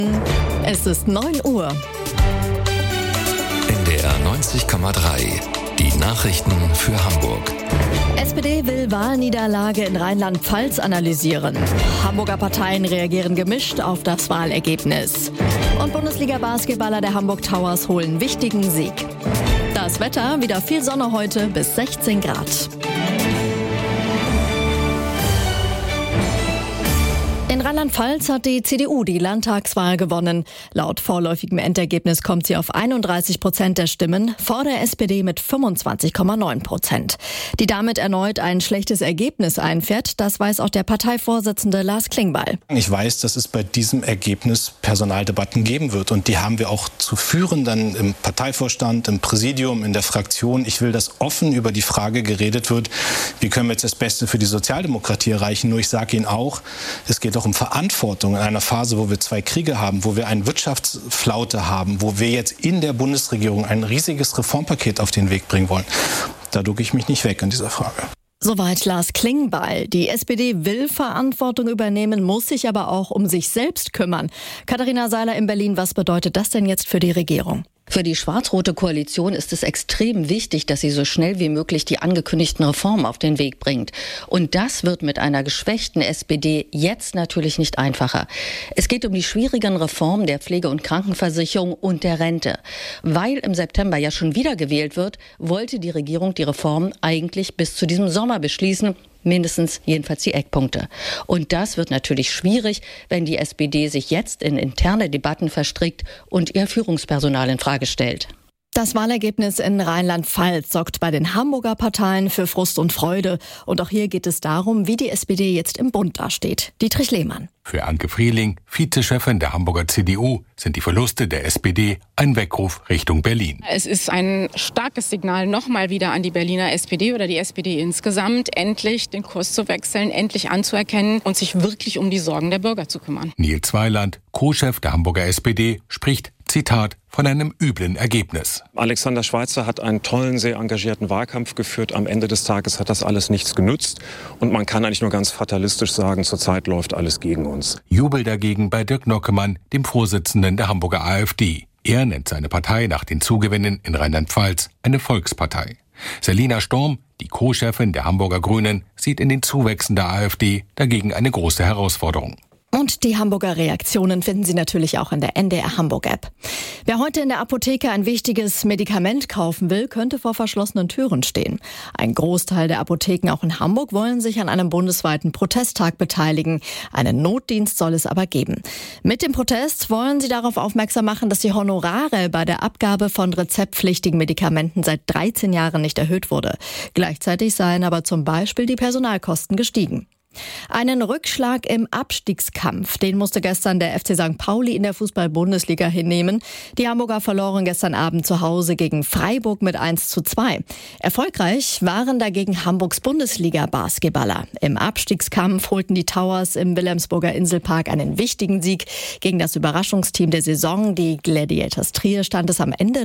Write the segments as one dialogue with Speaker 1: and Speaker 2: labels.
Speaker 1: Es ist 9 Uhr.
Speaker 2: NDR 90,3. Die Nachrichten für Hamburg.
Speaker 1: SPD will Wahlniederlage in Rheinland-Pfalz analysieren. Hamburger Parteien reagieren gemischt auf das Wahlergebnis. Und Bundesliga-Basketballer der Hamburg Towers holen wichtigen Sieg. Das Wetter, wieder viel Sonne heute bis 16 Grad. In Rheinland-Pfalz hat die CDU die Landtagswahl gewonnen. Laut vorläufigem Endergebnis kommt sie auf 31% der Stimmen, vor der SPD mit 25,9%. Die damit erneut ein schlechtes Ergebnis einfährt, das weiß auch der Parteivorsitzende Lars Klingbeil.
Speaker 3: Ich weiß, dass es bei diesem Ergebnis Personaldebatten geben wird. Und die haben wir auch zu führen, dann im Parteivorstand, im Präsidium, in der Fraktion. Ich will, dass offen über die Frage geredet wird, wie können wir jetzt das Beste für die Sozialdemokratie erreichen. Nur ich sage Ihnen auch, es geht auch um Verantwortung in einer Phase, wo wir 2 Kriege haben, wo wir eine Wirtschaftsflaute haben, wo wir jetzt in der Bundesregierung ein riesiges Reformpaket auf den Weg bringen wollen. Da ducke ich mich nicht weg in dieser Frage.
Speaker 1: Soweit Lars Klingbeil. Die SPD will Verantwortung übernehmen, muss sich aber auch um sich selbst kümmern. Katharina Seiler in Berlin, was bedeutet das denn jetzt für die Regierung?
Speaker 4: Für die schwarz-rote Koalition ist es extrem wichtig, dass sie so schnell wie möglich die angekündigten Reformen auf den Weg bringt. Und das wird mit einer geschwächten SPD jetzt natürlich nicht einfacher. Es geht um die schwierigen Reformen der Pflege- und Krankenversicherung und der Rente. Weil im September ja schon wieder gewählt wird, wollte die Regierung die Reformen eigentlich bis zu diesem Sommer beschließen. Mindestens jedenfalls die Eckpunkte. Und das wird natürlich schwierig, wenn die SPD sich jetzt in interne Debatten verstrickt und ihr Führungspersonal in Frage stellt.
Speaker 1: Das Wahlergebnis in Rheinland-Pfalz sorgt bei den Hamburger Parteien für Frust und Freude. Und auch hier geht es darum, wie die SPD jetzt im Bund dasteht. Dietrich Lehmann.
Speaker 5: Für Anke Frieling, Vizechefin der Hamburger CDU, sind die Verluste der SPD ein Weckruf Richtung Berlin.
Speaker 6: Es ist ein starkes Signal nochmal wieder an die Berliner SPD oder die SPD insgesamt, endlich den Kurs zu wechseln, endlich anzuerkennen und sich wirklich um die Sorgen der Bürger zu kümmern.
Speaker 5: Nils Weiland, Co-Chef der Hamburger SPD, spricht, Zitat, von einem üblen Ergebnis.
Speaker 7: Alexander Schweitzer hat einen tollen, sehr engagierten Wahlkampf geführt. Am Ende des Tages hat das alles nichts genützt. Und man kann eigentlich nur ganz fatalistisch sagen, zurzeit läuft alles gegen uns.
Speaker 5: Jubel dagegen bei Dirk Nockemann, dem Vorsitzenden der Hamburger AfD. Er nennt seine Partei nach den Zugewinnen in Rheinland-Pfalz eine Volkspartei. Selina Storm, die Co-Chefin der Hamburger Grünen, sieht in den Zuwächsen der AfD dagegen eine große Herausforderung.
Speaker 1: Und die Hamburger Reaktionen finden Sie natürlich auch in der NDR Hamburg App. Wer heute in der Apotheke ein wichtiges Medikament kaufen will, könnte vor verschlossenen Türen stehen. Ein Großteil der Apotheken auch in Hamburg wollen sich an einem bundesweiten Protesttag beteiligen. Einen Notdienst soll es aber geben. Mit dem Protest wollen sie darauf aufmerksam machen, dass die Honorare bei der Abgabe von rezeptpflichtigen Medikamenten seit 13 Jahren nicht erhöht wurde. Gleichzeitig seien aber zum Beispiel die Personalkosten gestiegen. Einen Rückschlag im Abstiegskampf, den musste gestern der FC St. Pauli in der Fußball-Bundesliga hinnehmen. Die Hamburger verloren gestern Abend zu Hause gegen Freiburg mit 1:2. Erfolgreich waren dagegen Hamburgs Bundesliga-Basketballer. Im Abstiegskampf holten die Towers im Wilhelmsburger Inselpark einen wichtigen Sieg gegen das Überraschungsteam der Saison. Die Gladiators Trier stand es am Ende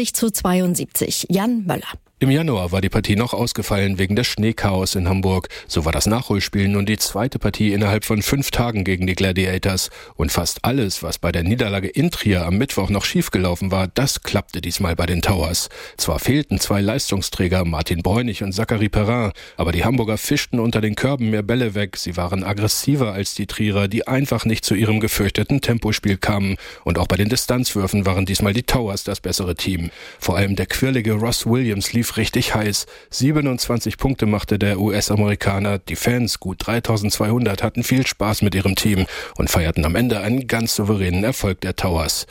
Speaker 1: 90:72. Jan Möller.
Speaker 8: Im Januar war die Partie noch ausgefallen wegen des Schneechaos in Hamburg. So war das Nachholspiel nun die zweite Partie innerhalb von 5 Tagen gegen die Gladiators. Und fast alles, was bei der Niederlage in Trier am Mittwoch noch schiefgelaufen war, das klappte diesmal bei den Towers. Zwar fehlten 2 Leistungsträger, Martin Bräunig und Zachary Perrin, aber die Hamburger fischten unter den Körben mehr Bälle weg. Sie waren aggressiver als die Trierer, die einfach nicht zu ihrem gefürchteten Tempospiel kamen. Und auch bei den Distanzwürfen waren diesmal die Towers das bessere Team. Vor allem der quirlige Ross Williams lief richtig heiß. 27 Punkte machte der US-Amerikaner. Die Fans, gut 3200, hatten viel Spaß mit ihrem Team und feierten am Ende einen ganz souveränen Erfolg der Towers.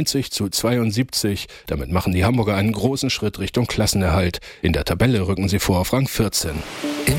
Speaker 8: 90:72. Damit machen die Hamburger einen großen Schritt Richtung Klassenerhalt. In der Tabelle rücken sie vor auf Rang 14.